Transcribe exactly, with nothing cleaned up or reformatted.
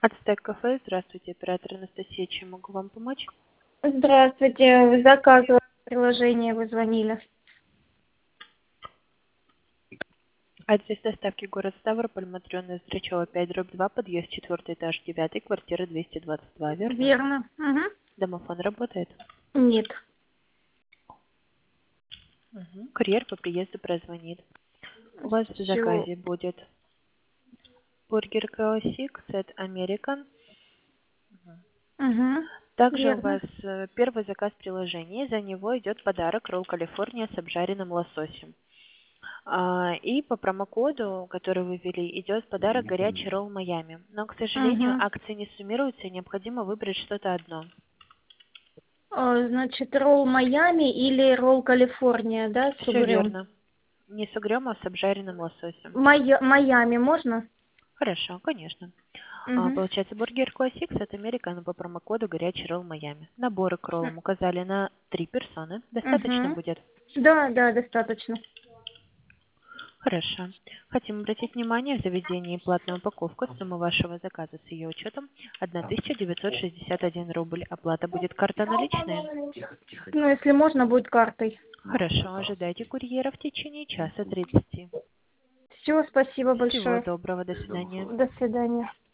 Ацтек кафе, здравствуйте, оператор Анастасия, чем могу вам помочь? Здравствуйте, вы заказывали приложение, вы звонили. Адрес доставки город Ставрополь, Матрёна Стрячева, пять, дробь два, подъезд четвёртый этаж, девятый, квартира двести двадцать два, верно? Верно. Угу. Домофон работает? Нет. Угу. Курьер по приезду прозвонит. У вас в Все. заказе будет бургер Classic, сет American. Угу. Также у Верно. вас э, первый заказ приложения, за него идет подарок ролл Калифорния с обжаренным лососем. А, И по промокоду, который вы ввели, идет подарок горячий ролл Майами. Но, к сожалению, Угу. акции не суммируются, и необходимо выбрать что-то одно. Значит, ролл Майами или ролл Калифорния, да, с Все угрём? верно. Не с угрём, а с обжаренным лососем. Майя- Майами можно? Хорошо, конечно. А, Угу. Получается, бургер Classics от Американо по промокоду горячий ролл Майами. Наборы к роллам указали на три персоны. Достаточно Угу. будет? Да, да, достаточно. Хорошо. Хотим обратить внимание, в заведении платная упаковка, сумма вашего заказа с ее учетом тысяча девятьсот шестьдесят один рубль. Оплата будет карта наличные? Ну, если можно, будет картой. Хорошо, ожидайте курьера в течение часа тридцати. Все, спасибо Всего большое. доброго, до свидания. До свидания.